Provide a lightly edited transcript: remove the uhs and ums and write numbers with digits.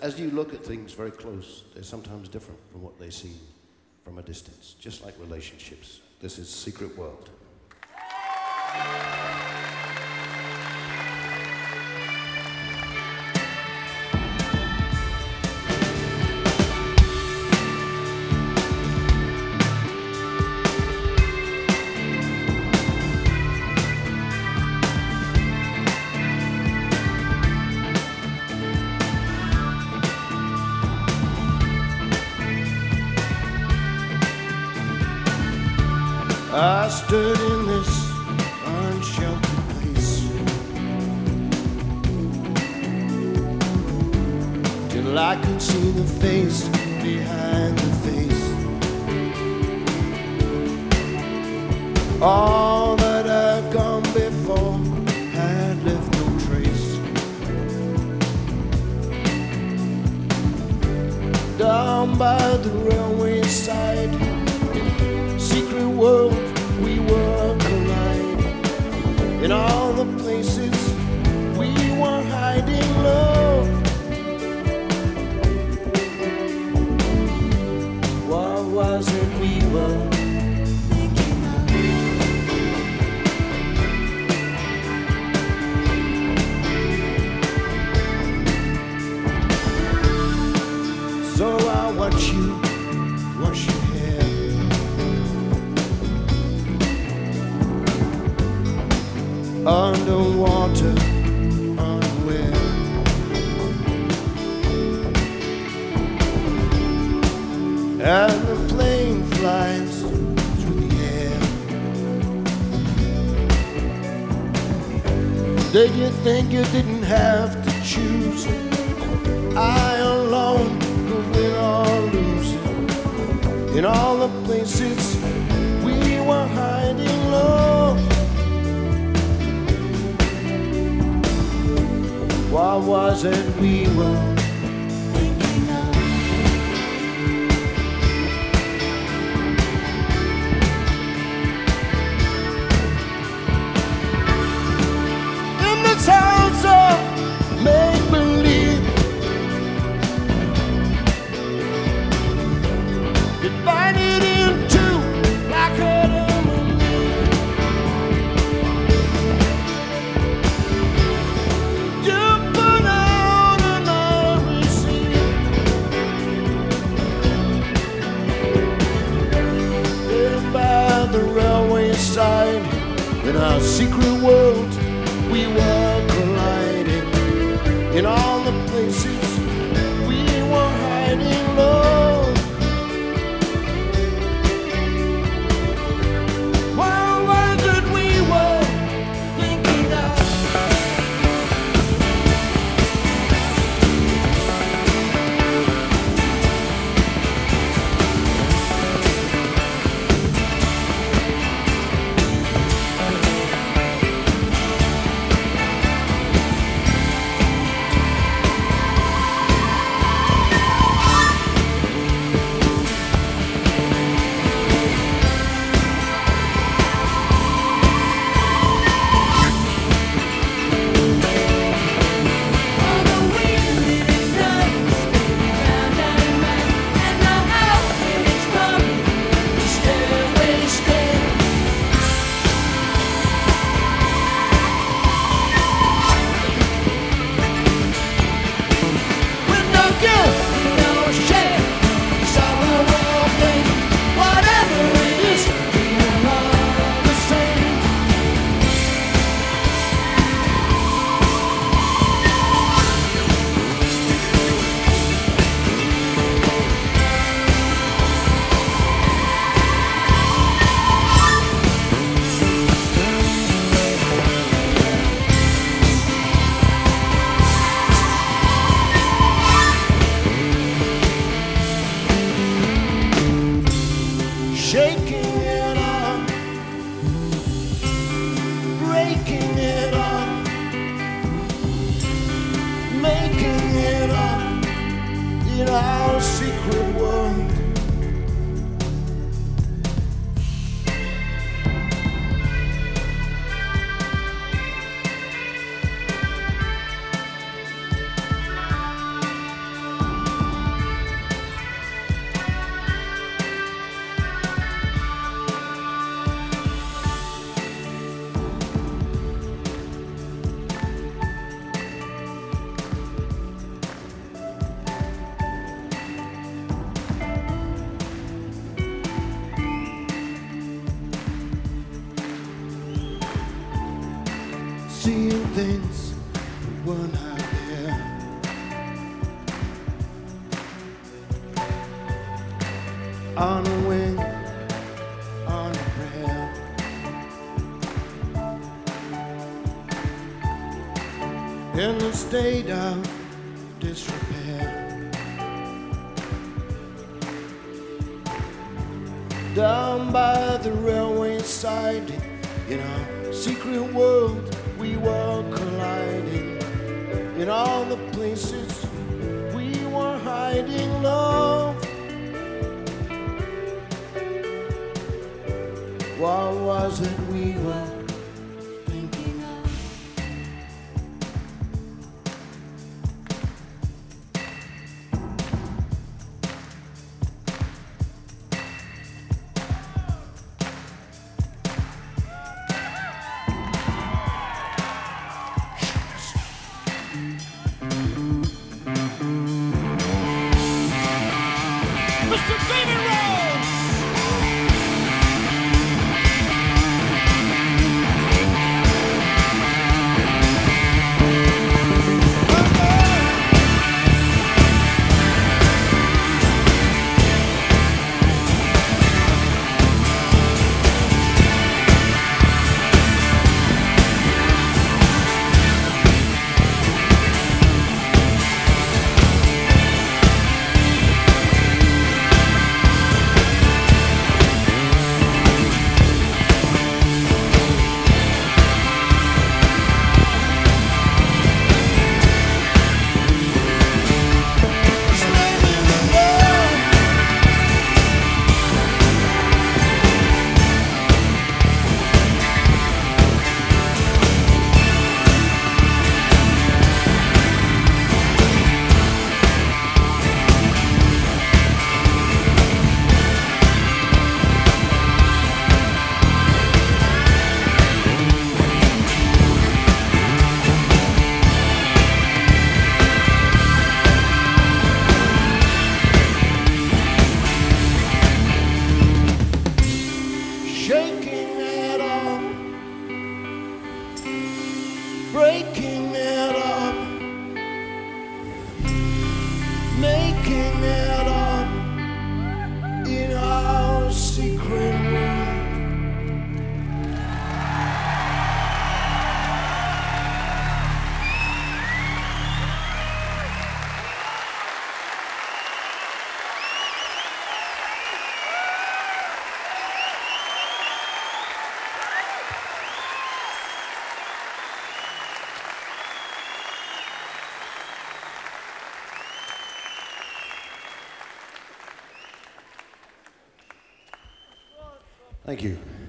As you look at things very close, they're sometimes different from what they seem from a distance, just like relationships. This is Secret World. I stood in this unsheltered place till I could see the face behind the face. All that had gone before had left no trace. Down by the railway side, secret world, we were colliding. In all the places we were hiding love. What was it we were thinking of? So I watch you wash your hair, underwater, unaware. And the plane flies through the air. Did you think you didn't have to choose? I alone could win or lose. In all the places we were hiding love. What was it we were thinking of? In the towns of make-believe, divided into like Adam and Eve. You put out and I receive. There by the railway side, in our secret world, we were colliding. In all the places we were hiding love. What was it we were thinking of? Shaking it off, breaking it off, making it up in our secret world. things were not there. On a wing, on a prayer. In the state of disrepair. Down by the railway side, in our secret world, we were colliding. In all the places we were hiding, love. What was it we were thinking of? Mr. David Rose! Breaking it up, making it up in our secret world. Thank you.